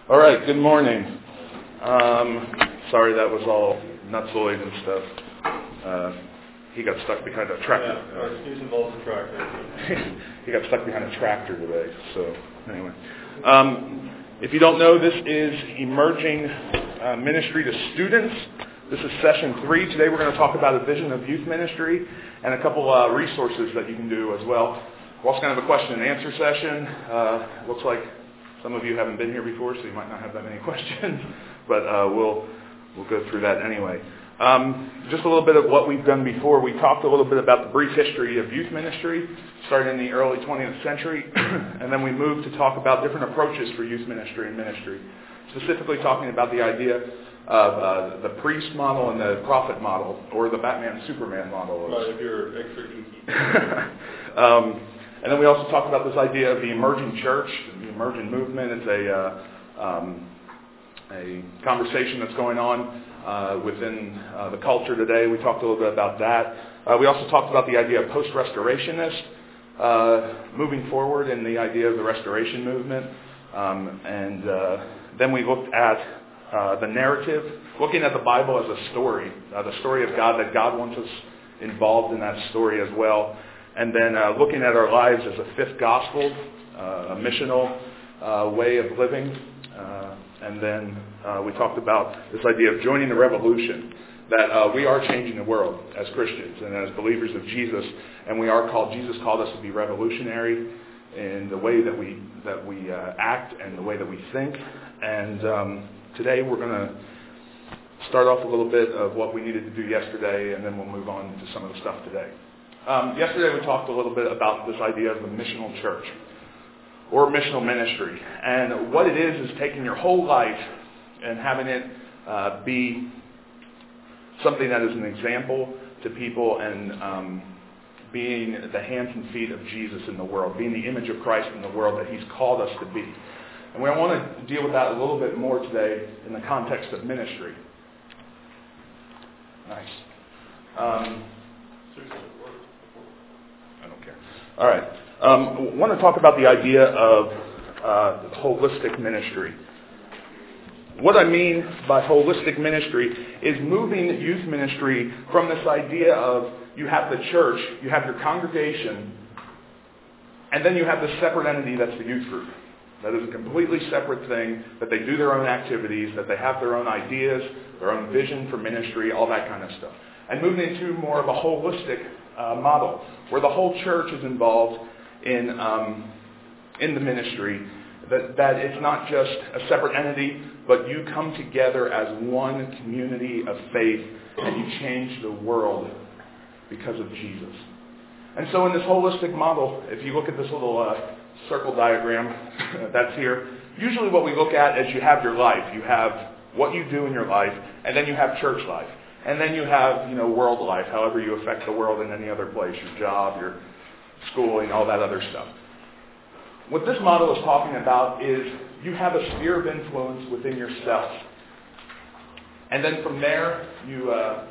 All right, good morning. Sorry that was all nutsoid and stuff. He got stuck behind a tractor. Yeah, our excuse involves a tractor. He got stuck behind a tractor today. So anyway, if you don't know, this is Emerging Ministry to Students. This is session 3. Today we're going to talk about a vision of youth ministry and a couple resources that you can do as well. We're also going to have a question and answer session. Looks like some of you haven't been here before, so you might not have that many questions, but we'll go through that anyway. Just a little bit of what we've done before. We talked a little bit about the brief history of youth ministry, starting in the early 20th century, and then we moved to talk about different approaches for youth ministry and ministry, specifically talking about the idea of the priest model and the prophet model, or the Batman-Superman model. Right, if you're extra geeky. And then we also talked about this idea of the emerging church, the emerging movement. It's a conversation that's going on within the culture today. We talked a little bit about that. We also talked about the idea of post-restorationist moving forward in the idea of the restoration movement. And then we looked at the narrative, looking at the Bible as a story, the story of God, that God wants us involved in that story as well. And then looking at our lives as a fifth gospel, a missional way of living. And then we talked about this idea of joining the revolution, that we are changing the world as Christians and as believers of Jesus. And Jesus called us to be revolutionary in the way that we act and the way that we think. And today we're going to start off a little bit of what we needed to do yesterday, and then we'll move on to some of the stuff today. Yesterday we talked a little bit about this idea of the missional church or missional ministry. And what it is taking your whole life and having it be something that is an example to people and being the hands and feet of Jesus in the world, being the image of Christ in the world that He's called us to be. And we want to deal with that a little bit more today in the context of ministry. Nice. I don't care. All right. I want to talk about the idea of holistic ministry. What I mean by holistic ministry is moving youth ministry from this idea of you have the church, you have your congregation, and then you have this separate entity that's the youth group. That is a completely separate thing, that they do their own activities, that they have their own ideas, their own vision for ministry, all that kind of stuff. And moving into more of a holistic model, where the whole church is involved in the ministry, that it's not just a separate entity, but you come together as one community of faith, and you change the world because of Jesus. And so in this holistic model, if you look at this little circle diagram that's here, usually what we look at is you have your life. You have what you do in your life, and then you have church life. And then you have, world life, however you affect the world in any other place, your job, your schooling, all that other stuff. What this model is talking about is you have a sphere of influence within yourself. And then from there, you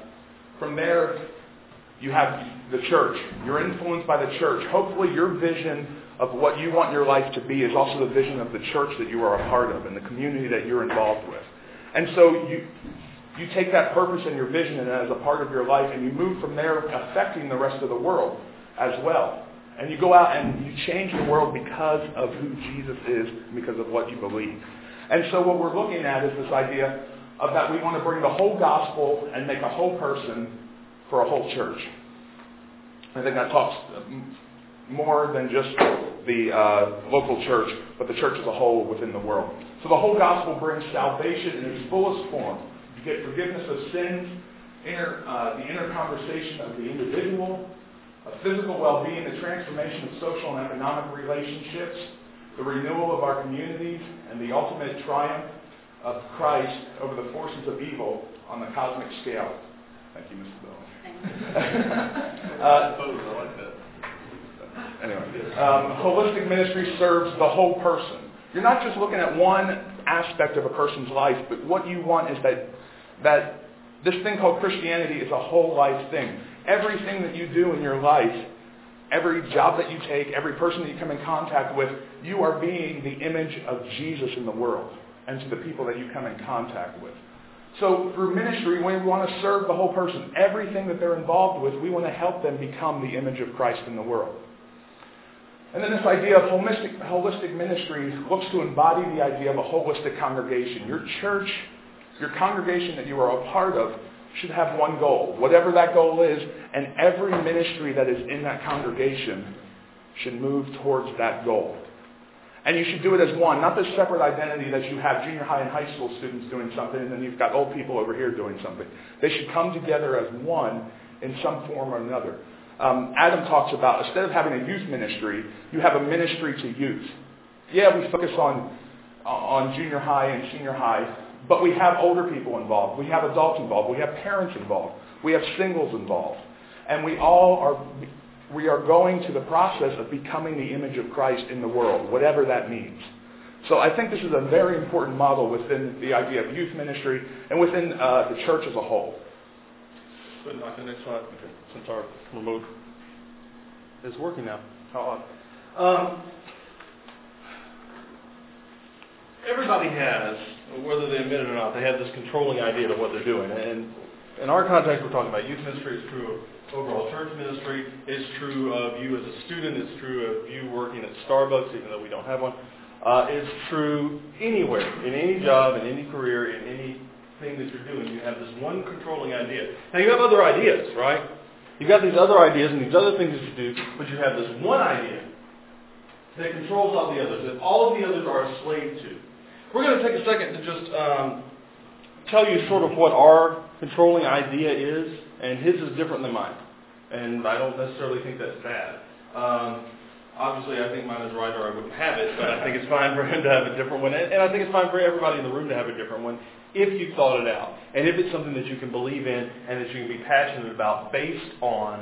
have the church. You're influenced by the church. Hopefully your vision of what you want your life to be is also the vision of the church that you are a part of and the community that you're involved with. And so you take that purpose and your vision and as a part of your life, and you move from there affecting the rest of the world as well. And you go out and you change the world because of who Jesus is, because of what you believe. And so what we're looking at is this idea of that we want to bring the whole gospel and make a whole person for a whole church. I think that talks more than just the local church, but the church as a whole within the world. So the whole gospel brings salvation in its fullest form. You get forgiveness of sins, the inner conversation of the individual, a physical well-being, the transformation of social and economic relationships, the renewal of our communities, and the ultimate triumph of Christ over the forces of evil on the cosmic scale. Thank you, Mr. Bell. Anyway, holistic ministry serves the whole person. You're not just looking at one aspect of a person's life, but what you want is that this thing called Christianity is a whole life thing. Everything that you do in your life, every job that you take, every person that you come in contact with, you are being the image of Jesus in the world. and to the people that you come in contact with. So through ministry, we want to serve the whole person. Everything that they're involved with, we want to help them become the image of Christ in the world. And then this idea of holistic ministry looks to embody the idea of a holistic congregation. Your church, your congregation that you are a part of, should have one goal, whatever that goal is, and every ministry that is in that congregation should move towards that goal. And you should do it as one, not this separate identity that you have junior high and high school students doing something, and then you've got old people over here doing something. They should come together as one in some form or another. Adam talks about, instead of having a youth ministry, you have a ministry to youth. Yeah, we focus on junior high and senior high, but we have older people involved. We have adults involved. We have parents involved. We have singles involved. And we are going to the process of becoming the image of Christ in the world, whatever that means. So I think this is a very important model within the idea of youth ministry and within the church as a whole. But not the next slide, since our remote is working now. How odd. Everybody has, whether they admit it or not, they have this controlling idea of what they're doing. And in our context, we're talking about youth ministry. It's true of overall church ministry. It's true of you as a student. It's true of you working at Starbucks, even though we don't have one. It's true anywhere, in any job, in any career, in anything that you're doing. You have this one controlling idea. Now, you have other ideas, right? You've got these other ideas and these other things that you do, but you have this one idea that controls all the others, that all of the others are a slave to. We're going to take a second to just tell you sort of what our controlling idea is, and his is different than mine. And I don't necessarily think that's bad. Obviously, I think mine is right or I wouldn't have it, but I think it's fine for him to have a different one. And I think it's fine for everybody in the room to have a different one if you've thought it out. And if it's something that you can believe in and that you can be passionate about based on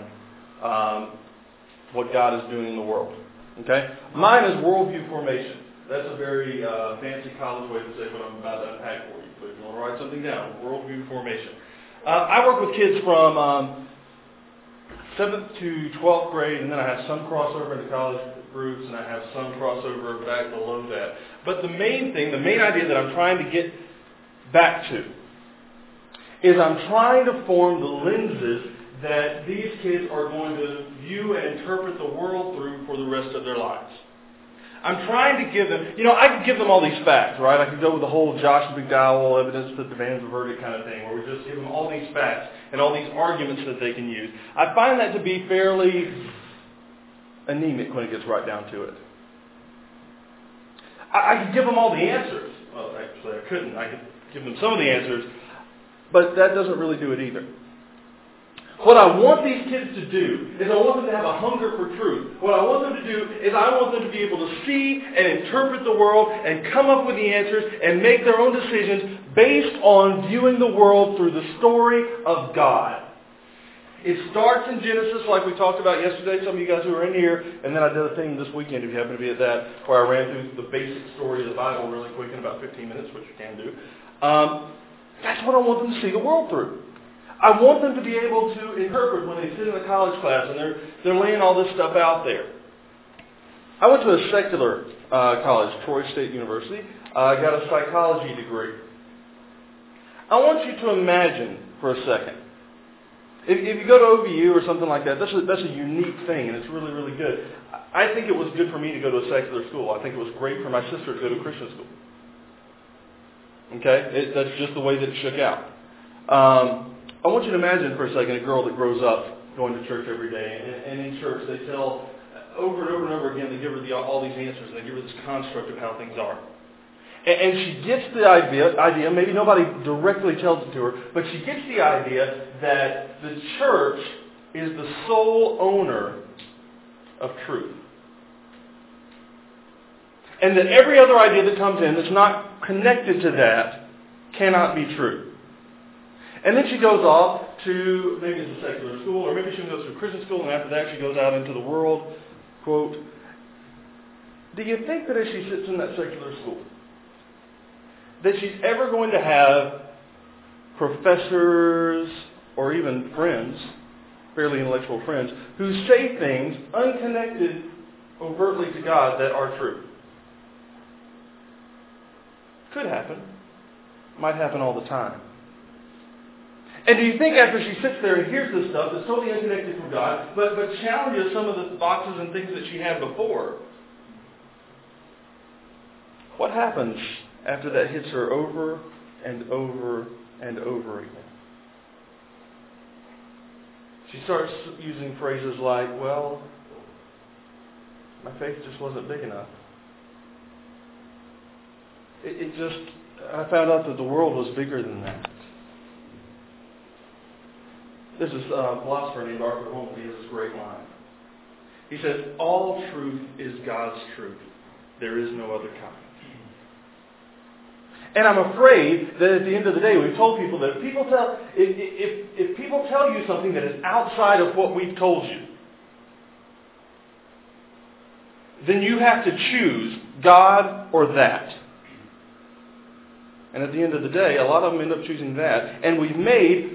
what God is doing in the world. Okay? Mine is worldview formation. That's a very fancy college way to say what I'm about to unpack for you. But if you want to write something down, worldview formation. I work with kids from 7th to 12th grade, and then I have some crossover into college groups, and I have some crossover back below that. But the main thing, the main idea that I'm trying to get back to is I'm trying to form the lenses that these kids are going to view and interpret the world through for the rest of their lives. I'm trying to give them, I could give them all these facts, right? I could go with the whole Josh McDowell evidence that demands a verdict kind of thing, where we just give them all these facts and all these arguments that they can use. I find that to be fairly anemic when it gets right down to it. I could give them all the answers. Well, actually, I couldn't. I could give them some of the answers, but that doesn't really do it either. What I want these kids to do is I want them to have a hunger for truth. What I want them to do is I want them to be able to see and interpret the world and come up with the answers and make their own decisions based on viewing the world through the story of God. It starts in Genesis like we talked about yesterday, some of you guys who were in here, and then I did a thing this weekend, if you happen to be at that, where I ran through the basic story of the Bible really quick in about 15 minutes, which you can do. That's what I want them to see the world through. I want them to be able to interpret when they sit in a college class and they're laying all this stuff out there. I went to a secular college, Troy State University. I got a psychology degree. I want you to imagine for a second. If you go to OVU or something like that, that's a unique thing, and it's really, really good. I think it was good for me to go to a secular school. I think it was great for my sister to go to a Christian school. Okay? That's just the way that it shook out. I want you to imagine for a second a girl that grows up going to church every day, and in church they tell over and over and over again, they give her all these answers, and they give her this construct of how things are. And she gets the idea, maybe nobody directly tells it to her, but she gets the idea that the church is the sole owner of truth. And that every other idea that comes in that's not connected to that cannot be true. And then she goes off to, maybe it's a secular school, or maybe she goes to a Christian school, and after that she goes out into the world. Quote, do you think that as she sits in that secular school, that she's ever going to have professors or even friends, fairly intellectual friends, who say things unconnected overtly to God that are true? Could happen. Might happen all the time. And do you think after she sits there and hears this stuff that's totally unconnected from God, but challenges some of the boxes and things that she had before, what happens after that hits her over and over and over again? She starts using phrases like, well, my faith just wasn't big enough. I found out that the world was bigger than that. This is a philosopher named Arthur Holmes. He has this great line. He says, all truth is God's truth. There is no other kind. And I'm afraid that at the end of the day, we've told people that if people tell you something that is outside of what we've told you, then you have to choose God or that. And at the end of the day, a lot of them end up choosing that. And we've made,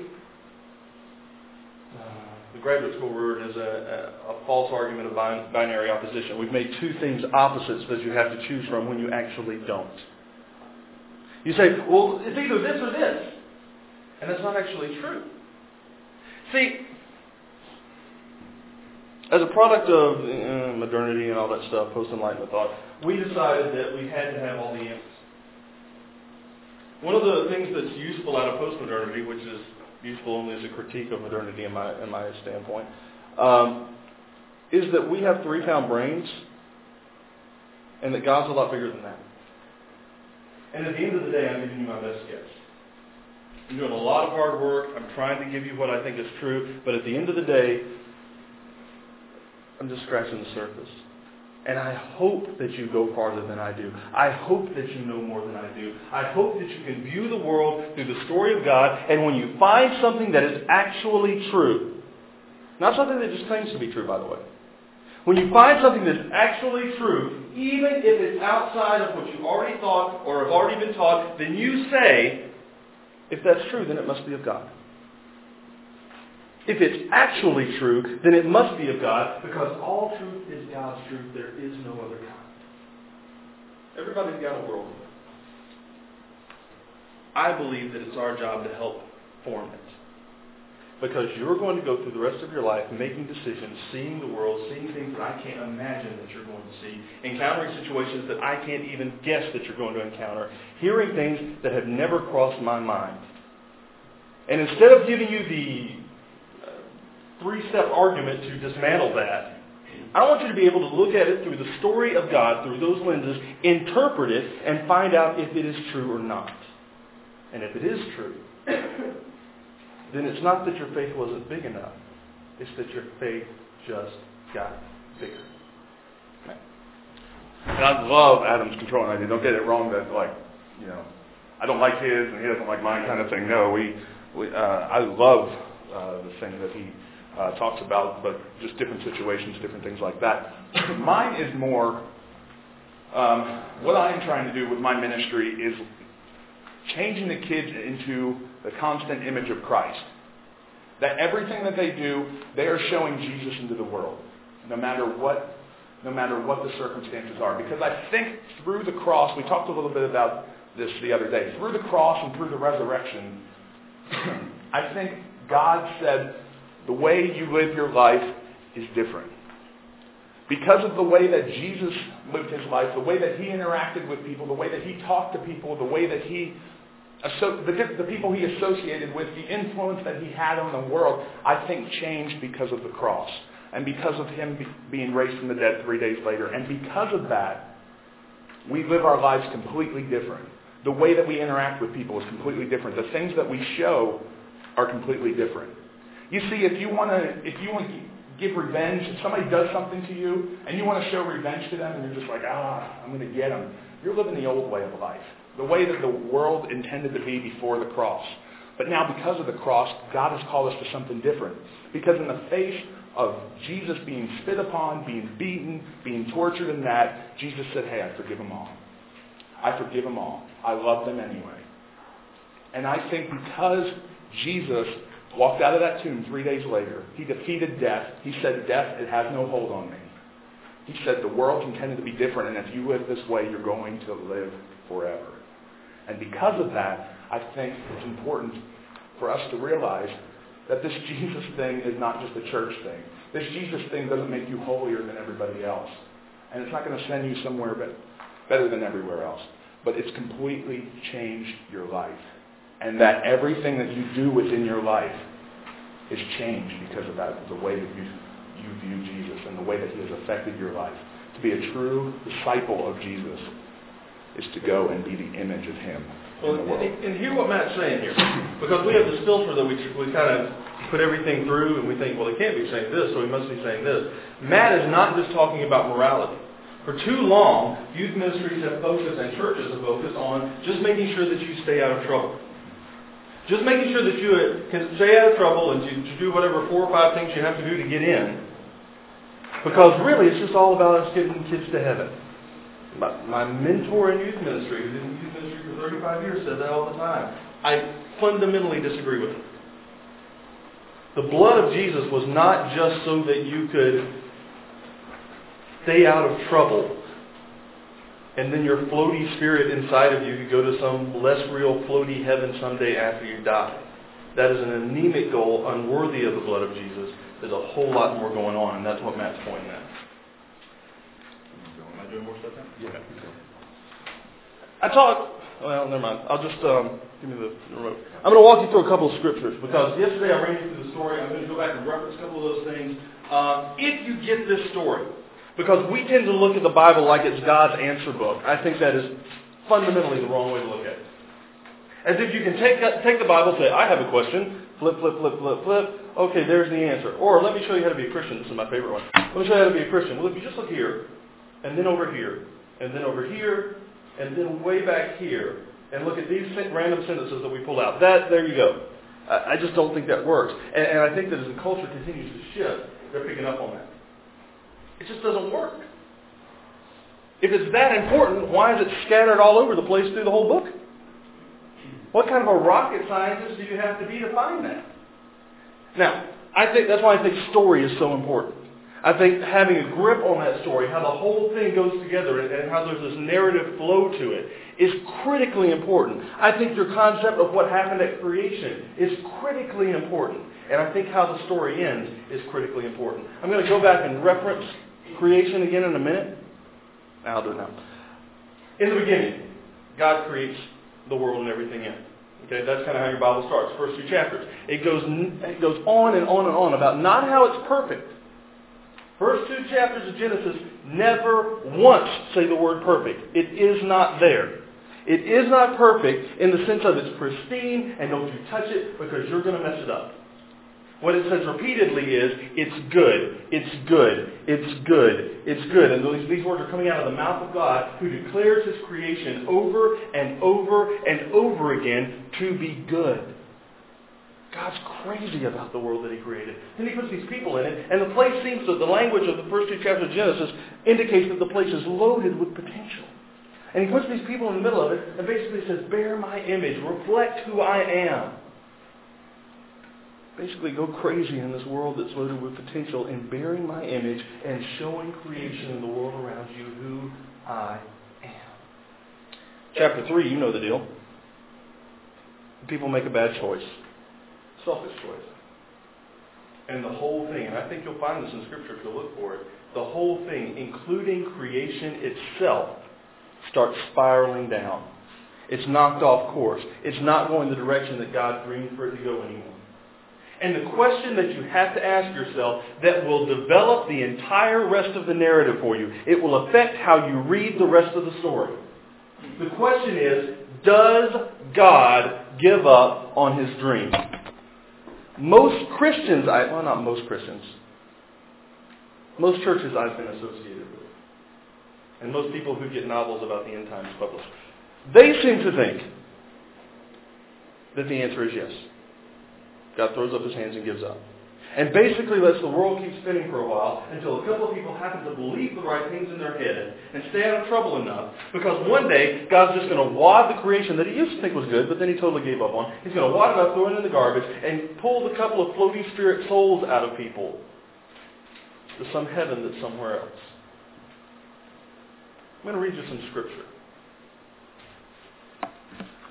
the graduate school word is a false argument of binary opposition. We've made two things opposites that you have to choose from when you actually don't. You say, well, it's either this or this. And that's not actually true. See, as a product of modernity and all that stuff, post-enlightenment thought, we decided that we had to have all the answers. One of the things that's useful out of post-modernity, which is useful only as a critique of modernity in my standpoint, is that we have 3-pound brains and that God's a lot bigger than that. And at the end of the day, I'm giving you my best guess. I'm doing a lot of hard work. I'm trying to give you what I think is true. But at the end of the day, I'm just scratching the surface. And I hope that you go farther than I do. I hope that you know more than I do. I hope that you can view the world through the story of God. And when you find something that is actually true, not something that just claims to be true, by the way. When you find something that's actually true, even if it's outside of what you already thought or have already been taught, then you say, if that's true, then it must be of God. If it's actually true, then it must be of God, because all truth is God's truth. There is no other kind. Everybody's got a world. I believe that it's our job to help form it. Because you're going to go through the rest of your life making decisions, seeing the world, seeing things that I can't imagine that you're going to see, encountering situations that I can't even guess that you're going to encounter, hearing things that have never crossed my mind. And instead of giving you the 3-step argument to dismantle that, I want you to be able to look at it through the story of God, through those lenses, interpret it, and find out if it is true or not. And if it is true, then it's not that your faith wasn't big enough. It's that your faith just got bigger. And I love Adam's controlling idea. Don't get it wrong that, I don't like his and he doesn't like mine kind of thing. No, I love the thing that he talks about, but just different situations, different things like that. Mine is more, what I am trying to do with my ministry is changing the kids into the constant image of Christ. That everything that they do, they are showing Jesus into the world, no matter what the circumstances are. Because I think through the cross, we talked a little bit about this the other day, through the cross and through the resurrection, I think God said, the way you live your life is different. Because of the way that Jesus lived his life, the way that he interacted with people, the way that he talked to people, the way that the people he associated with, the influence that he had on the world, I think changed because of the cross. And because of him being raised from the dead 3 days later. And because of that, we live our lives completely different. The way that we interact with people is completely different. The things that we show are completely different. You see, if you want to give revenge, if somebody does something to you and you want to show revenge to them and you're just like, I'm going to get them, you're living the old way of life. The way that the world intended to be before the cross. But now because of the cross, God has called us to something different. Because in the face of Jesus being spit upon, being beaten, being tortured and that, Jesus said, hey, I forgive them all. I forgive them all. I love them anyway. And I think because Jesus walked out of that tomb 3 days later, he defeated death. He said, death, it has no hold on me. He said, the world's intended to be different, and if you live this way, you're going to live forever. And because of that, I think it's important for us to realize that this Jesus thing is not just a church thing. This Jesus thing doesn't make you holier than everybody else. And it's not going to send you somewhere better than everywhere else. But it's completely changed your life. And that everything that you do within your life is changed because of that, the way that you view Jesus and the way that he has affected your life. To be a true disciple of Jesus is to go and be the image of him in the world. And hear what Matt's saying here. Because we have this filter that we kind of put everything through and we think, well, he can't be saying this, so he must be saying this. Matt is not just talking about morality. For too long, youth ministries have focused and churches have focused on just making sure that you stay out of trouble. Just making sure that you can stay out of trouble and to do whatever 4 or 5 things you have to do to get in. Because really, it's just all about us getting kids to heaven. My mentor in youth ministry, who's in youth ministry for 35 years, said that all the time. I fundamentally disagree with him. The blood of Jesus was not just so that you could stay out of trouble and then your floaty spirit inside of you could go to some less real floaty heaven someday after you die. That is an anemic goal, unworthy of the blood of Jesus. There's a whole lot more going on, and that's what Matt's pointing at. Am I doing more stuff now? Yeah. Well, never mind. I'll just, give me the remote. I'm going to walk you through a couple of scriptures, because yesterday I ran you through the story. I'm going to go back and reference a couple of those things. If you get this story, because we tend to look at the Bible like it's God's answer book. I think that is fundamentally the wrong way to look at it. As if you can take the Bible, say, I have a question, flip, flip, flip, flip, flip. Okay, there's the answer. Or let me show you how to be a Christian. This is my favorite one. Let me show you how to be a Christian. Well, if you just look here, and then over here, and then over here, and then way back here, and look at these random sentences that we pulled out. There you go. I just don't think that works. And I think that as the culture continues to shift, they're picking up on that. It just doesn't work. If it's that important, why is it scattered all over the place through the whole book? What kind of a rocket scientist do you have to be to find that? Now, I think that's why I think story is so important. I think having a grip on that story, how the whole thing goes together and how there's this narrative flow to it, is critically important. I think your concept of what happened at creation is critically important. And I think how the story ends is critically important. I'm going to go back and reference creation again in a minute. I'll do it now. In the beginning, God creates the world and everything in it. Okay, that's kind of how your Bible starts. First 2 chapters. It goes on and on and on about not how it's perfect. First 2 chapters of Genesis never once say the word perfect. It is not there. It is not perfect in the sense of it's pristine and don't you touch it because you're going to mess it up. What it says repeatedly is, it's good, it's good, it's good, it's good. And these words are coming out of the mouth of God, who declares his creation over and over and over again to be good. God's crazy about the world that he created. Then he puts these people in it, and the place seems to, the language of the first 2 chapters of Genesis indicates that the place is loaded with potential. And he puts these people in the middle of it, and basically says, bear my image, reflect who I am. Basically go crazy in this world that's loaded with potential in bearing my image and showing creation and the world around you who I am. Chapter 3, you know the deal. People make a bad choice. Selfish choice. And the whole thing, and I think you'll find this in Scripture if you look for it, the whole thing, including creation itself, starts spiraling down. It's knocked off course. It's not going the direction that God dreamed for it to go anymore. And the question that you have to ask yourself that will develop the entire rest of the narrative for you, it will affect how you read the rest of the story. The question is, does God give up on his dream? Most Christians, not most Christians, most churches I've been associated with, and most people who get novels about the end times published, they seem to think that the answer is yes. God throws up his hands and gives up. And basically lets the world keep spinning for a while until a couple of people happen to believe the right things in their head and stay out of trouble enough, because one day God's just going to wad the creation that he used to think was good, but then he totally gave up on. He's going to wad it up, throw it in the garbage, and pull the couple of floating spirit souls out of people to some heaven that's somewhere else. I'm going to read you some scripture.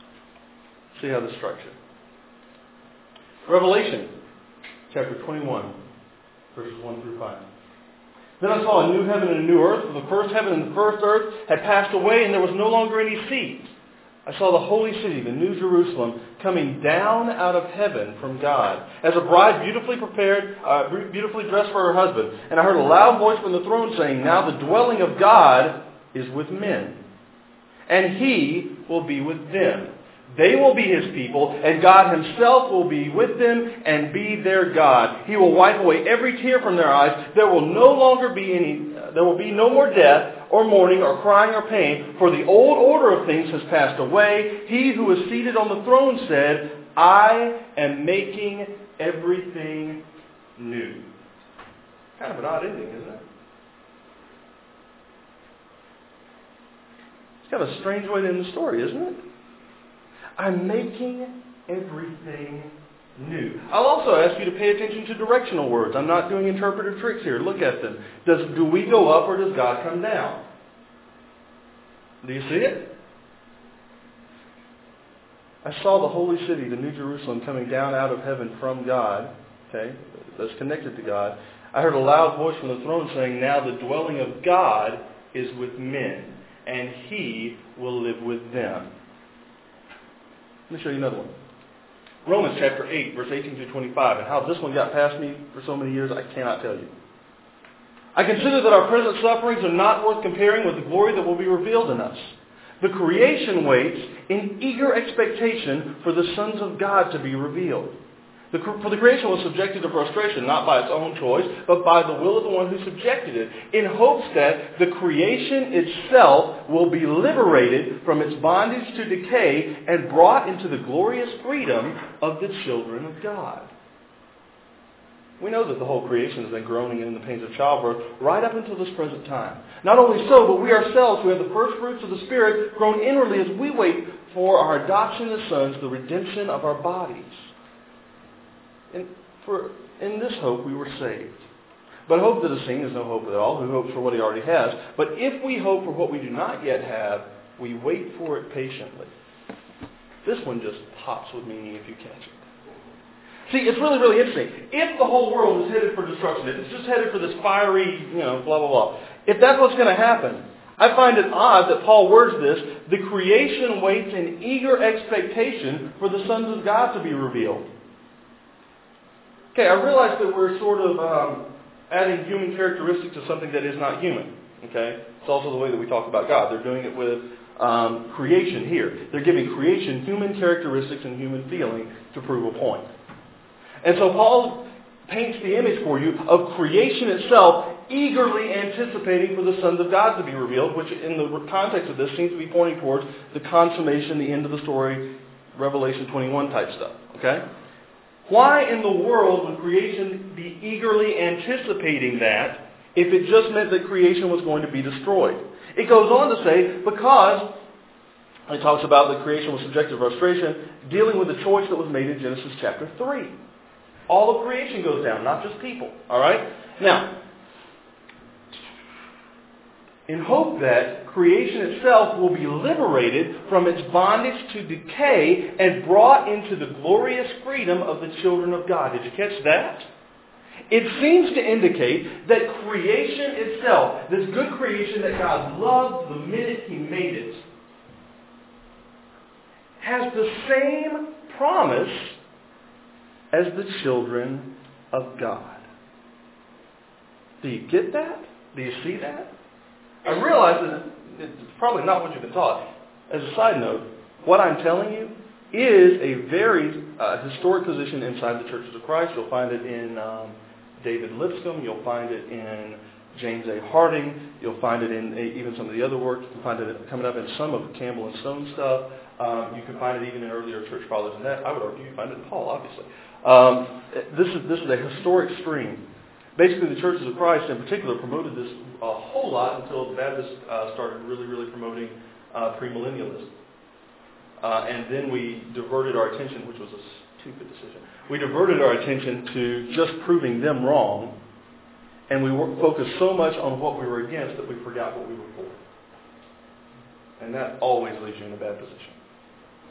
See how this strikes you. Revelation chapter 21, verses 1 through 5. Then I saw a new heaven and a new earth, for the first heaven and the first earth had passed away, and there was no longer any sea. I saw the holy city, the new Jerusalem, coming down out of heaven from God, as a bride beautifully prepared, beautifully dressed for her husband. And I heard a loud voice from the throne saying, "Now the dwelling of God is with men, and He will be with them. They will be His people, and God Himself will be with them and be their God. He will wipe away every tear from their eyes. There will be no more death, or mourning, or crying, or pain, for the old order of things has passed away. He who is seated on the throne said, I am making everything new." Kind of an odd ending, isn't it? It's kind of a strange way to end the story, isn't it? I'm making everything new. I'll also ask you to pay attention to directional words. I'm not doing interpretive tricks here. Look at them. Do we go up or does God come down? Do you see it? I saw the holy city, the New Jerusalem, coming down out of heaven from God. Okay, that's connected to God. I heard a loud voice from the throne saying, "Now the dwelling of God is with men, and He will live with them." Let me show you another one. Romans chapter 8, verse 18 through 25. And how this one got past me for so many years, I cannot tell you. I consider that our present sufferings are not worth comparing with the glory that will be revealed in us. The creation waits in eager expectation for the sons of God to be revealed. For the creation was subjected to frustration, not by its own choice, but by the will of the one who subjected it, in hopes that the creation itself will be liberated from its bondage to decay and brought into the glorious freedom of the children of God. We know that the whole creation has been groaning in the pains of childbirth right up until this present time. Not only so, but we ourselves, who have the first fruits of the Spirit, groan inwardly as we wait for our adoption as sons, the redemption of our bodies. In this hope we were saved. But hope that is seen is no hope at all. Who hopes for what he already has? But if we hope for what we do not yet have, we wait for it patiently. This one just pops with meaning if you catch it. See, it's really, really interesting. If the whole world is headed for destruction, if it's just headed for this fiery, blah, blah, blah, if that's what's going to happen, I find it odd that Paul words this, the creation waits in eager expectation for the sons of God to be revealed. Okay, I realize that we're sort of adding human characteristics to something that is not human. Okay? It's also the way that we talk about God. They're doing it with creation here. They're giving creation human characteristics and human feeling to prove a point. And so Paul paints the image for you of creation itself eagerly anticipating for the sons of God to be revealed, which in the context of this seems to be pointing towards the consummation, the end of the story, Revelation 21 type stuff. Okay? Why in the world would creation be eagerly anticipating that if it just meant that creation was going to be destroyed? It goes on to say, because it talks about that creation was subject to frustration, dealing with the choice that was made in Genesis chapter 3. All of creation goes down, not just people. All right? Now, in hope that creation itself will be liberated from its bondage to decay and brought into the glorious freedom of the children of God. Did you catch that? It seems to indicate that creation itself, this good creation that God loved the minute He made it, has the same promise as the children of God. Do you get that? Do you see that? I realize that it's probably not what you've been taught. As a side note, what I'm telling you is a very historic position inside the Churches of Christ. You'll find it in David Lipscomb. You'll find it in James A. Harding. You'll find it in even some of the other work. You can find it coming up in some of Campbell and Stone stuff. You can find it even in earlier church fathers than that. I would argue you find it in Paul, obviously. This is a historic stream. Basically, the Churches of Christ in particular promoted this a whole lot until the Baptists started really, really promoting premillennialism. And then we diverted our attention, which was a stupid decision. We diverted our attention to just proving them wrong, and we focused so much on what we were against that we forgot what we were for. And that always leaves you in a bad position.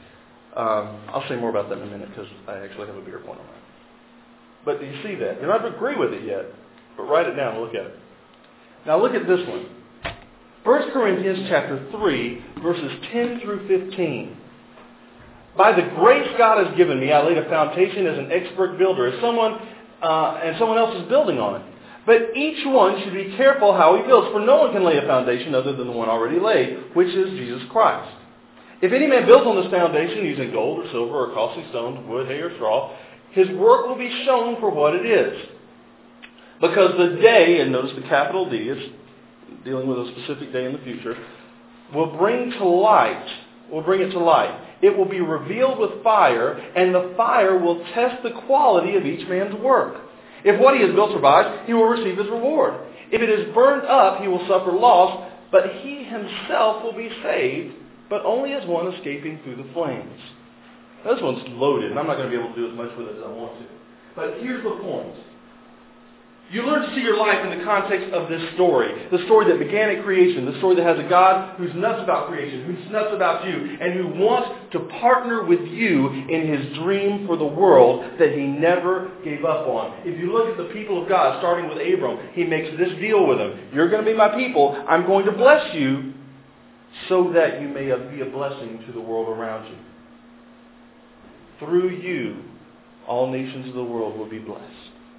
I'll say more about that in a minute because I actually have a bigger point on that. But do you see that? You don't have to agree with it yet, but write it down and look at it. Now look at this one. 1 Corinthians chapter 3, verses 10 through 15. By the grace God has given me, I laid a foundation as an expert builder, as someone else is building on it. But each one should be careful how he builds, for no one can lay a foundation other than the one already laid, which is Jesus Christ. If any man builds on this foundation using gold or silver or costly stones, wood, hay, or straw, his work will be shown for what it is. Because the day, and notice the capital D, is dealing with a specific day in the future, will bring it to light. It will be revealed with fire, and the fire will test the quality of each man's work. If what he has built survives, he will receive his reward. If it is burned up, he will suffer loss, but he himself will be saved, but only as one escaping through the flames. Now, this one's loaded, and I'm not going to be able to do as much with it as I want to. But here's the point. You learn to see your life in the context of this story. The story that began at creation. The story that has a God who's nuts about creation, who's nuts about you, and who wants to partner with you in his dream for the world that he never gave up on. If you look at the people of God, starting with Abram, he makes this deal with them. You're going to be my people. I'm going to bless you so that you may be a blessing to the world around you. Through you, all nations of the world will be blessed.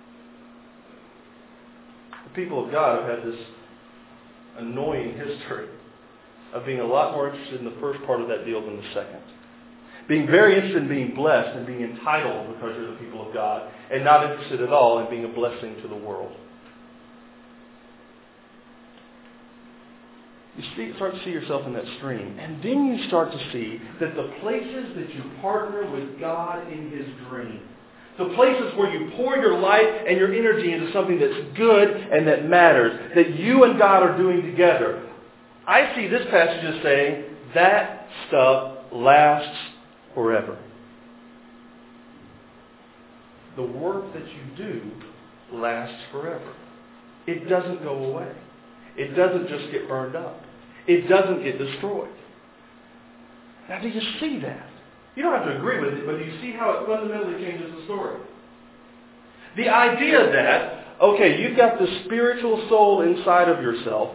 The people of God have had this annoying history of being a lot more interested in the first part of that deal than the second. Being very interested in being blessed and being entitled because you're the people of God, and not interested at all in being a blessing to the world. You start to see yourself in that stream. And then you start to see that the places that you partner with God in his dream, the places where you pour your life and your energy into something that's good and that matters, that you and God are doing together. I see this passage as saying that stuff lasts forever. The work that you do lasts forever. It doesn't go away. It doesn't just get burned up. It doesn't get destroyed. Now, do you see that? You don't have to agree with it, but do you see how it fundamentally changes the story? The idea that, okay, you've got the spiritual soul inside of yourself,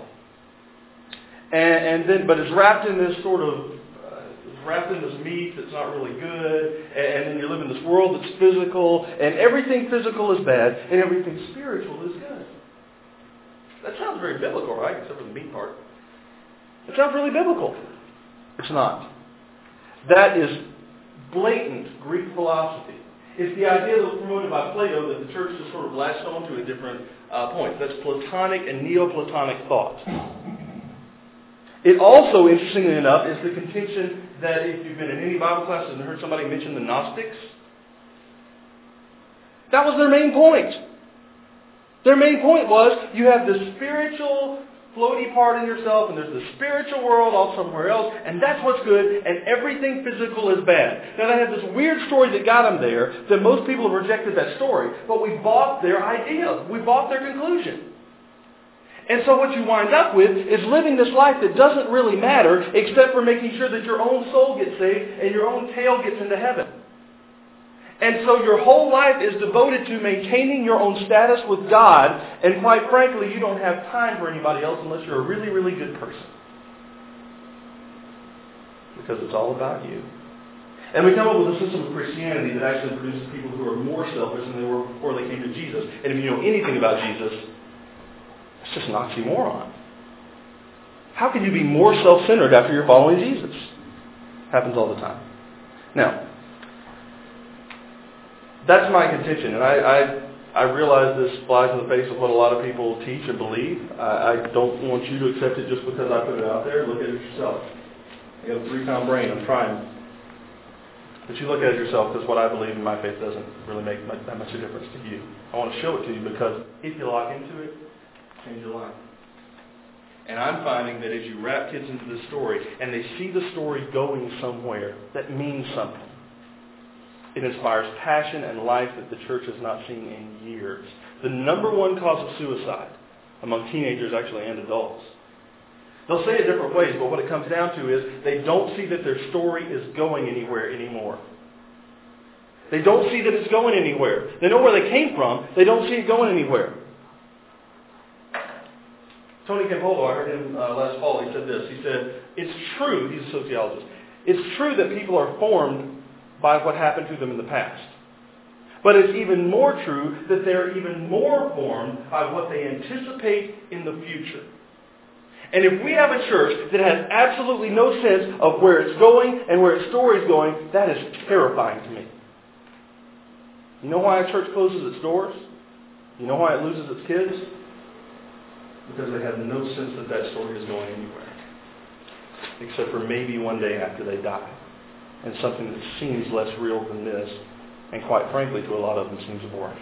but it's wrapped in this sort of, wrapped in this meat that's not really good, and then you live in this world that's physical, and everything physical is bad, and everything spiritual is good. That sounds very biblical, right? Except for the meat part. It sounds really biblical. It's not. That is blatant Greek philosophy. It's the idea that was promoted by Plato that the church just sort of latched on to at different points. That's Platonic and Neoplatonic thought. It also, interestingly enough, is the contention that if you've been in any Bible classes and heard somebody mention the Gnostics, that was their main point. Their main point was you have the spiritual floaty part in yourself, and there's the spiritual world all somewhere else, and that's what's good, and everything physical is bad. Now, they had this weird story that got them there, that most people have rejected that story, but we bought their idea. We bought their conclusion. And so what you wind up with is living this life that doesn't really matter, except for making sure that your own soul gets saved and your own tail gets into heaven. And so your whole life is devoted to maintaining your own status with God, and quite frankly, you don't have time for anybody else unless you're a really, really good person. Because it's all about you. And we come up with a system of Christianity that actually produces people who are more selfish than they were before they came to Jesus. And if you know anything about Jesus, it's just an oxymoron. How can you be more self-centered after you're following Jesus? Happens all the time. Now, that's my contention, and I realize this flies in the face of what a lot of people teach and believe. I don't want you to accept it just because I put it out there. Look at it yourself. I got a 3-pound brain. I'm trying. But you look at it yourself, because what I believe in my faith doesn't really make that much of a difference to you. I want to show it to you because if you lock into it, change your life. And I'm finding that as you wrap kids into this story, and they see the story going somewhere that means something, it inspires passion and life that the church has not seen in years. The number one cause of suicide among teenagers, actually, and adults, They'll say it different ways, but what it comes down to is they don't see that their story is going anywhere anymore. They don't see that it's going anywhere. They know where they came from. They don't see it going anywhere. Tony Campolo, I heard him last fall, he said this. He said, it's true, he's a sociologist, it's true that people are formed by what happened to them in the past. But it's even more true that they're even more formed by what they anticipate in the future. And if we have a church that has absolutely no sense of where it's going and where its story is going, that is terrifying to me. You know why a church closes its doors? You know why it loses its kids? Because they have no sense that that story is going anywhere. Except for maybe one day after they die. And something that seems less real than this, and quite frankly to a lot of them seems boring.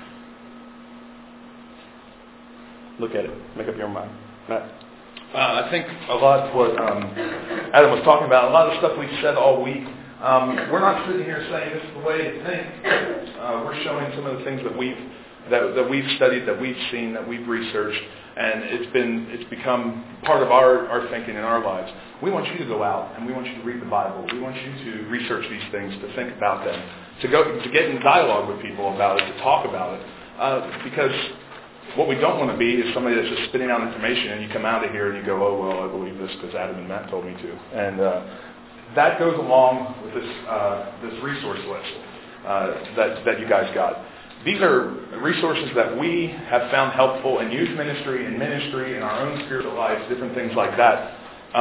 Look at it. Make up your mind. Matt? I think a lot of what Adam was talking about, a lot of the stuff we've said all week, we're not sitting here saying this is the way to think. We're showing some of the things that we've studied, that we've seen, that we've researched, and it's become part of our thinking in our lives. We want you to go out and we want you to read the Bible. We want you to research these things, to think about them, to get in dialogue with people about it, to talk about it, because what we don't want to be is somebody that's just spitting out information and you come out of here and you go, oh, well, I believe this because Adam and Matt told me to. And that goes along with this resource list that you guys got. These are resources that we have found helpful in youth ministry, in ministry, in our own spiritual lives, different things like that,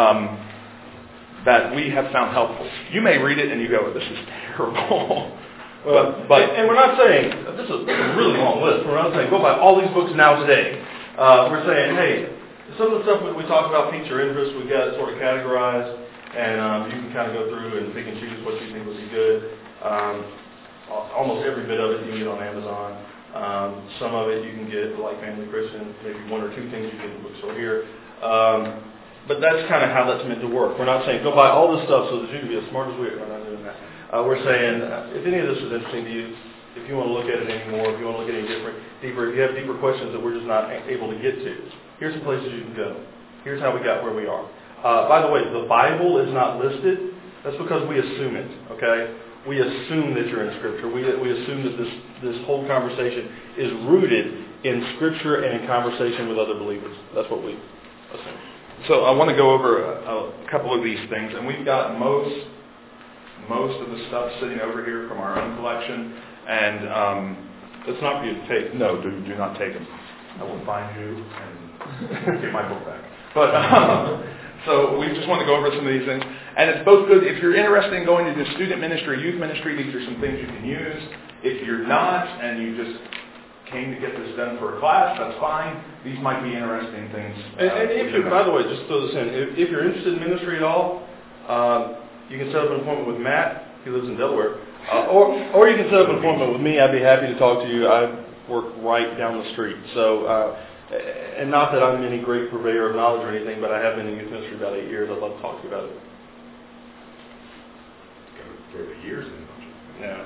that we have found helpful. You may read it and you go, this is terrible. And we're not saying, this is a really long list, we're not saying go buy all these books now today. We're saying, hey, some of the stuff that we talk about piques your interest, we've got it sort of categorized, and you can kind of go through and pick and choose what you think would be good. Almost every bit of it you can get on Amazon. Some of it you can get, like Family Christian, maybe one or two things you get in the bookstore here. But that's kind of how that's meant to work. We're not saying go buy all this stuff so that you can be as smart as we are. We're not doing that. We're saying, if any of this is interesting to you, if you want to look at it anymore, if you want to look at it deeper, if you have deeper questions that we're just not able to get to, here's some places you can go. Here's how we got where we are. By the way, the Bible is not listed. That's because we assume it, okay? We assume that you're in Scripture. We assume that this whole conversation is rooted in Scripture and in conversation with other believers. That's what we assume. So I want to go over a couple of these things, and we've got most of the stuff sitting over here from our own collection, and it's not for you to take. No, do not take them. I will find you and get my book back. But so we just want to go over some of these things, and it's both good if you're interested in going into student ministry, youth ministry. These are some things you can use. If you're not, and you just came to get this done for a class, that's fine. These might be interesting things. And if you, by the way, just throw this in. If you're interested in ministry at all. You can set up an appointment with Matt. He lives in Delaware. Or you can set up an appointment with me. I'd be happy to talk to you. I work right down the street. So, and not that I'm any great purveyor of knowledge or anything, but I have been in youth ministry about 8 years. I'd love to talk to you about it. For the years, yeah.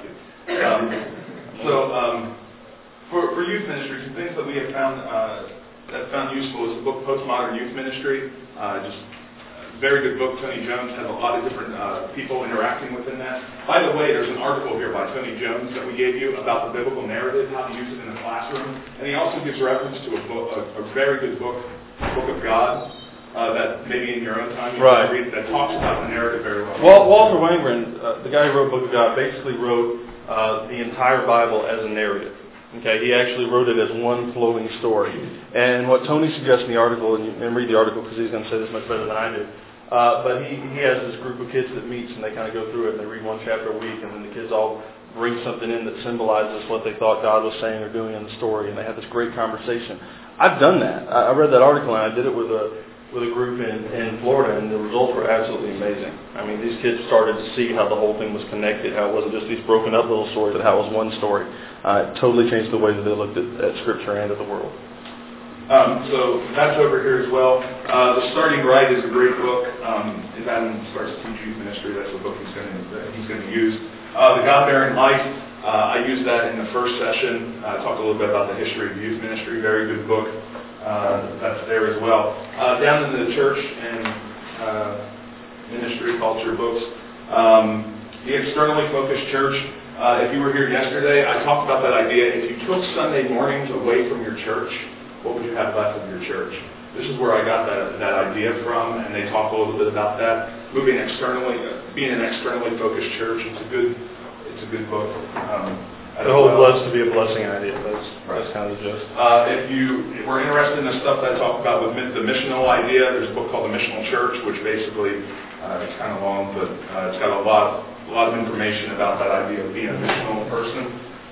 For youth ministry, some things that we have found useful is the book Postmodern Youth Ministry. Very good book. Tony Jones has a lot of different people interacting within that. By the way, there's an article here by Tony Jones that we gave you about the biblical narrative, how to use it in the classroom. And he also gives reference to a very good book, Book of God, that maybe in your own time you can read, that talks about the narrative very well. Walter Wangerin, the guy who wrote Book of God, basically wrote the entire Bible as a narrative. Okay, he actually wrote it as one flowing story. And what Tony suggests in the article, and read the article because he's going to say this much better than I do, but he has this group of kids that meets and they kind of go through it and they read one chapter a week and then the kids all bring something in that symbolizes what they thought God was saying or doing in the story, and they have this great conversation. I've done that. I read that article and I did it with a group in Florida, and the results were absolutely amazing. I mean, these kids started to see how the whole thing was connected, how it wasn't just these broken up little stories, but how it was one story. It totally changed the way that they looked at Scripture and at the world. So that's over here as well. The Starting Right is a great book. If Adam starts to teach youth ministry, that's the book he's going to use. The God-Bearing Life, I used that in the first session. I talked a little bit about the history of youth ministry. Very good book. That's there as well. Down in the church and ministry, culture books. The externally focused church. If you were here yesterday, I talked about that idea. If you took Sunday mornings away from your church, what would you have left of your church? This is where I got that idea from, and they talk a little bit about that. Moving externally, being an externally focused church. It's a good book. The whole blessed to be a blessing idea. That's kind of the gist. If you were interested in the stuff that I talked about with the missional idea, there's a book called The Missional Church, which basically it's kind of long, but it's got a lot of information about that idea of being a missional person.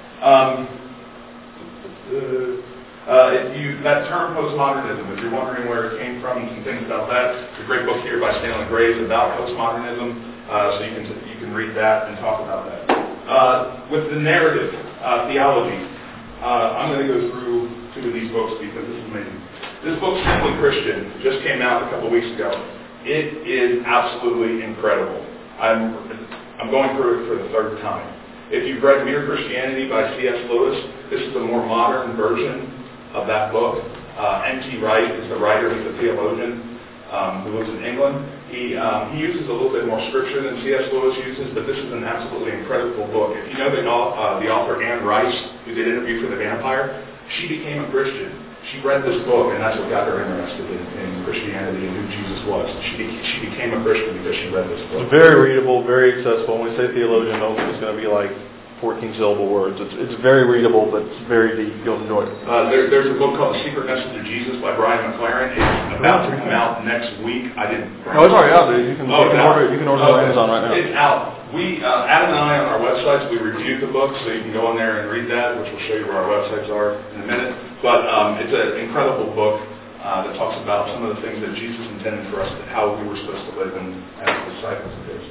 That term postmodernism, if you're wondering where it came from and some things about that, there's a great book here by Stanley Graves about postmodernism, so you can read that and talk about that. With the narrative theology, I'm going to go through two of these books because this is amazing. This book, Simply Christian, just came out a couple weeks ago. It is absolutely incredible. I'm going through it for the third time. If you've read Mere Christianity by C.S. Lewis, this is a more modern version of that book. N.T. Wright is the writer. He's a theologian who lives in England. He uses a little bit more scripture than C.S. Lewis uses, but this is an absolutely incredible book. If you know the author Anne Rice, who did Interview for the Vampire, she became a Christian. She read this book, and that's what got her interested in Christianity and who Jesus was. She became a Christian because she read this book. It's very readable, very accessible. When we say theologian, don't think it's going to be like 14-syllable words. It's very readable, but it's very deep. You'll enjoy it. There's a book called The Secret Message of Jesus by Brian McLaren. It's about to come out next week. No, it's already out, dude. You can order it on Amazon right now. It's out. Adam and I on our websites, we reviewed the book, so you can go on there and read that, which will show you where our websites are in a minute. But it's an incredible book that talks about some of the things that Jesus intended for us, how we were supposed to live as disciples of His.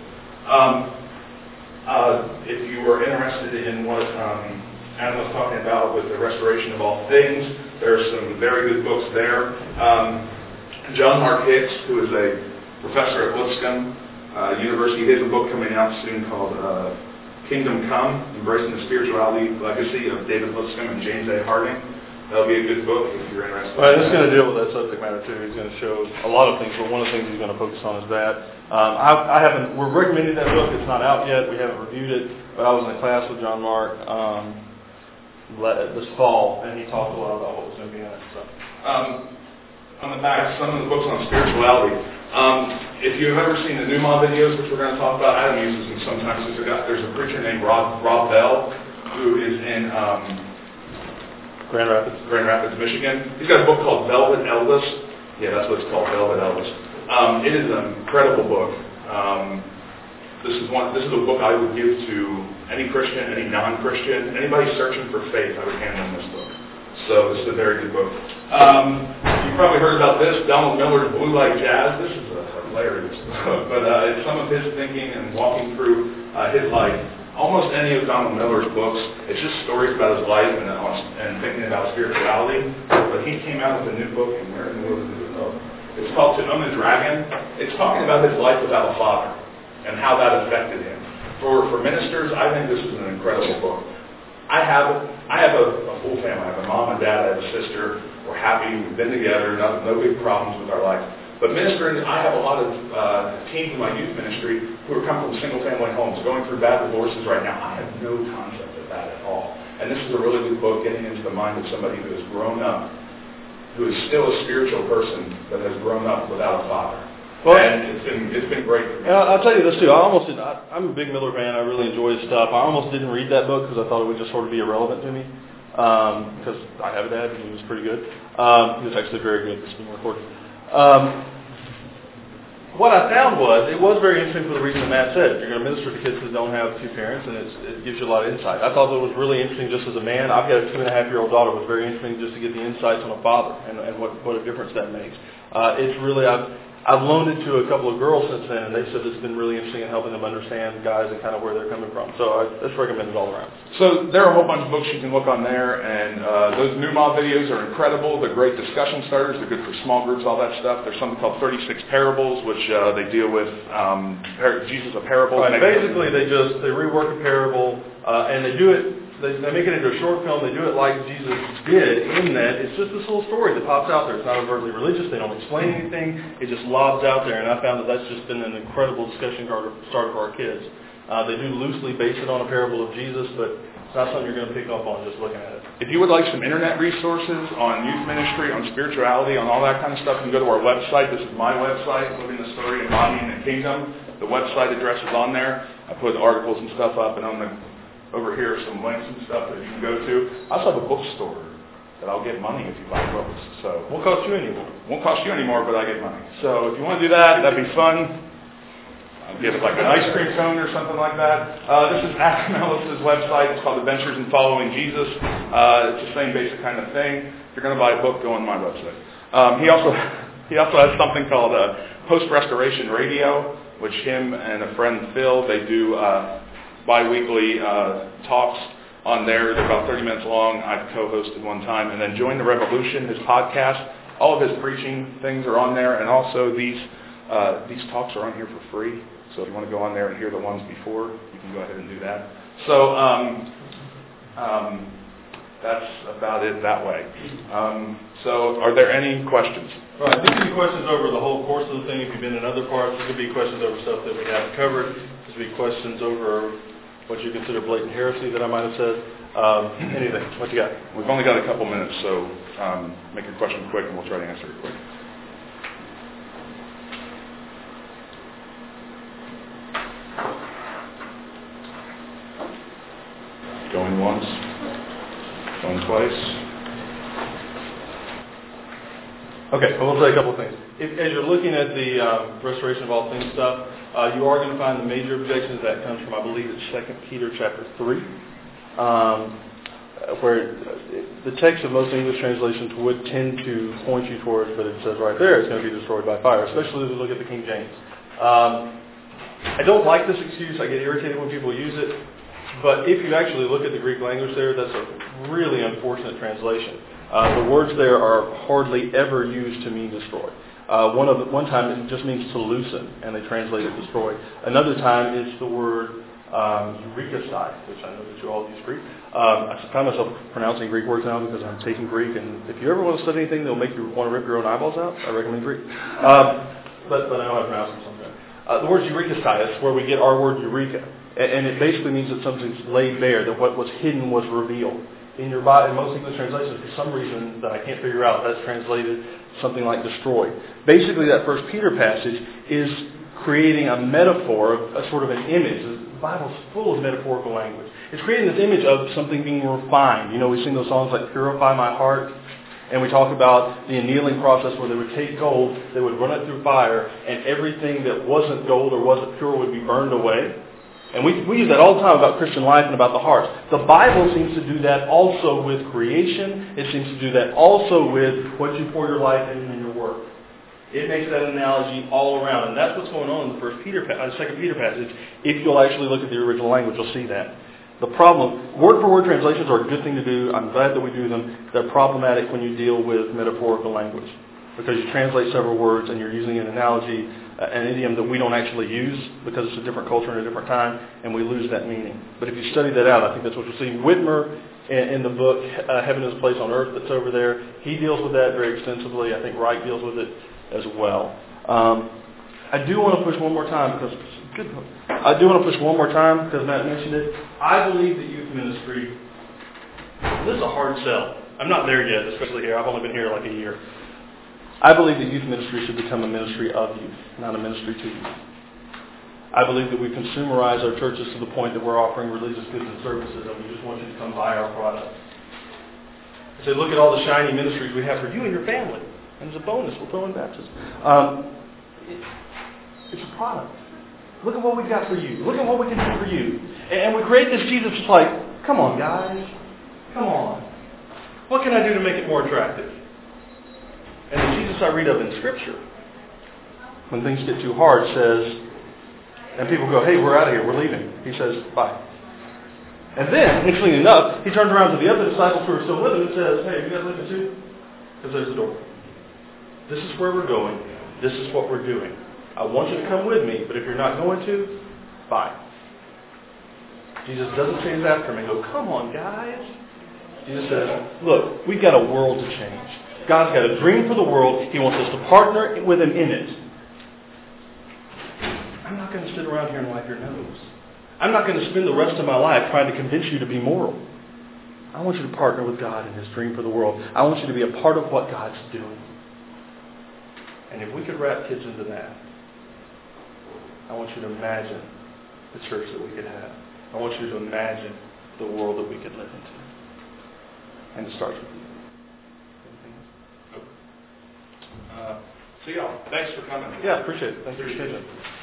If you were interested in what Adam was talking about with the restoration of all things, there's some very good books there. John Mark Hicks, who is a professor at Lipscomb University, he has a book coming out soon called Kingdom Come, Embracing the Spirituality Legacy of David Lipscomb and James A. Harding. That'll be a good book if you're interested. Well, he's going to deal with that subject matter too. He's going to show a lot of things, but one of the things he's going to focus on is that. We're recommending that book. It's not out yet. We haven't reviewed it, but I was in a class with John Mark this fall, and he talked a lot about what was going to be in it. So. On the back, some of the books on spirituality. If you've ever seen the Newmont videos, which we're going to talk about, Adam uses them sometimes. There's a preacher named Rob Bell, who is in Grand Rapids, Michigan. He's got a book called Velvet Elvis. Yeah, that's what it's called, Velvet Elvis. It is an incredible book. This is a book I would give to any Christian, any non-Christian, anybody searching for faith. I would hand them this book. So this is a very good book. You've probably heard about this, Donald Miller's Blue Light Jazz. This is hilarious book, but it's some of his thinking and walking through his life. Almost any of Donald Miller's books, it's just stories about his life and thinking about spirituality. But he came out with a new book, and where in the world is it? It's called To Own a Dragon. It's talking about his life without a father and how that affected him. For ministers, I think this is an incredible book. I have a full family. I have a mom and dad. I have a sister. We're happy. We've been together. No big problems with our life. But ministering, I have a lot of teens in my youth ministry who are come from single-family homes, going through bad divorces right now. I have no concept of that at all. And this is a really good book getting into the mind of somebody who has grown up, who is still a spiritual person, but has grown up without a father. Well, and it's been great for me. I'll tell you this too. I'm a big Miller fan. I really enjoy his stuff. I almost didn't read that book because I thought it would just sort of be irrelevant to me. Because I have a dad and he was pretty good. He was actually very good. It's been recorded. What I found it was very interesting for the reason that Matt said. You're going to minister to kids that don't have two parents, and it gives you a lot of insight. I thought it was really interesting just as a man. I've got a 2.5-year-old daughter. It was very interesting just to get the insights on a father and what a difference that makes. It's really, I've loaned it to a couple of girls since then, and they said it's been really interesting in helping them understand guys and kind of where they're coming from. So I just recommend it all around. So there are a whole bunch of books you can look on there, and those Newmont videos are incredible. They're great discussion starters. They're good for small groups, all that stuff. There's something called 36 Parables, which they deal with Jesus of parables. Right. Basically, they rework a parable, and they do it they make it into a short film. They do it like Jesus did in that it's just this little story that pops out there. It's not overtly religious. They don't explain anything. It just lobs out there. And I found that that's just been an incredible discussion starter for our kids. They do loosely base it on a parable of Jesus, but it's not something you're going to pick up on just looking at it. If you would like some internet resources on youth ministry, on spirituality, on all that kind of stuff, you can go to our website. This is my website, Living the Story, Embodying the Kingdom. The website address is on there. I put articles and stuff up, and over here some links and stuff that you can go to. I also have a bookstore that I'll get money if you buy books. So won't cost you anymore. Won't cost you anymore, but I get money. So if you want to do that, that'd be fun. I'll get like an ice cream cone or something like that. This is Adam Ellis's website. It's called Adventures in Following Jesus. It's the same basic kind of thing. If you're going to buy a book, go on my website. He also has something called Post Restoration Radio, which him and a friend Phil, they do bi-weekly talks on there. They're about 30 minutes long. I've co-hosted one time. And then Join the Revolution, his podcast. All of his preaching things are on there. And also these talks are on here for free. So if you want to go on there and hear the ones before, you can go ahead and do that. So that's about it that way. So are there any questions? All right, these could be questions over the whole course of the thing. If you've been in other parts, there could be questions over stuff that we haven't covered. There could be questions over what you consider blatant heresy that I might have said. Anything. What you got? We've only got a couple minutes, so make your question quick and we'll try to answer it quick. Going once, going twice. Okay, well, we'll say a couple of things. As you're looking at the restoration of all things stuff, you are going to find the major objections that comes from, I believe it's 2 Peter chapter 3, where the text of most English translations would tend to point you towards, but it says right there it's going to be destroyed by fire, especially as we look at the King James. I don't like this excuse. I get irritated when people use it. But if you actually look at the Greek language there, that's a really unfortunate translation. The words there are hardly ever used to mean destroy. One time it just means to loosen, and they translate it destroy. Another time it's the word eurykastai, which I know that you all use Greek. I find myself pronouncing Greek words now because I'm taking Greek, and if you ever want to study anything that will make you want to rip your own eyeballs out, I recommend Greek. But I know how to pronounce them sometimes. The word eurykastai is where we get our word eureka. And it basically means that something's laid bare, that what was hidden was revealed. In your Bible, in most English translations, for some reason that I can't figure out, that's translated something like destroy. Basically, that 1 Peter passage is creating a metaphor, a sort of an image. The Bible's full of metaphorical language. It's creating this image of something being refined. You know, we sing those songs like Purify My Heart, and we talk about the annealing process where they would take gold, they would run it through fire, and everything that wasn't gold or wasn't pure would be burned away. And we use that all the time about Christian life and about the heart. The Bible seems to do that also with creation. It seems to do that also with what you pour your life in and your work. It makes that analogy all around. And that's what's going on in the 2 Peter passage. If you'll actually look at the original language, you'll see that. The problem, word-for-word translations are a good thing to do. I'm glad that we do them. They're problematic when you deal with metaphorical language, because you translate several words and you're using an analogy, an idiom that we don't actually use because it's a different culture and a different time, and we lose that meaning. But if you study that out, I think that's what you'll see. Whitmer, in the book Heaven is a Place on Earth that's over there, he deals with that very extensively. I think Wright deals with it as well. I do want to push one more time because it's good. I do want to push one more time because Matt mentioned it. I believe that youth ministry, this is a hard sell. I'm not there yet, especially here. I've only been here like a year. I believe that youth ministry should become a ministry of youth, not a ministry to youth. I believe that we consumerize our churches to the point that we're offering religious goods and services and we just want you to come buy our product. I say, look at all the shiny ministries we have for you and your family. And as a bonus, we'll throw in baptism. It's a product. Look at what we've got for you. Look at what we can do for you. And we create this Jesus that's like, come on, guys. Come on. What can I do to make it more attractive? And the Jesus I read of in Scripture, when things get too hard, says, and people go, hey, we're out of here, we're leaving. He says, bye. And then, interestingly enough, he turns around to the other disciples who are still with him and says, hey, you guys leaving too? Because there's the door. This is where we're going. This is what we're doing. I want you to come with me, but if you're not going to, bye. Jesus doesn't chase after me and go, come on, guys. Jesus says, look, we've got a world to change. God's got a dream for the world. He wants us to partner with Him in it. I'm not going to sit around here and wipe your nose. I'm not going to spend the rest of my life trying to convince you to be moral. I want you to partner with God in His dream for the world. I want you to be a part of what God's doing. And if we could wrap kids into that, I want you to imagine the church that we could have. I want you to imagine the world that we could live into. And it starts with you. See y'all. Thanks for coming. Yeah, appreciate it. Thanks for your attention.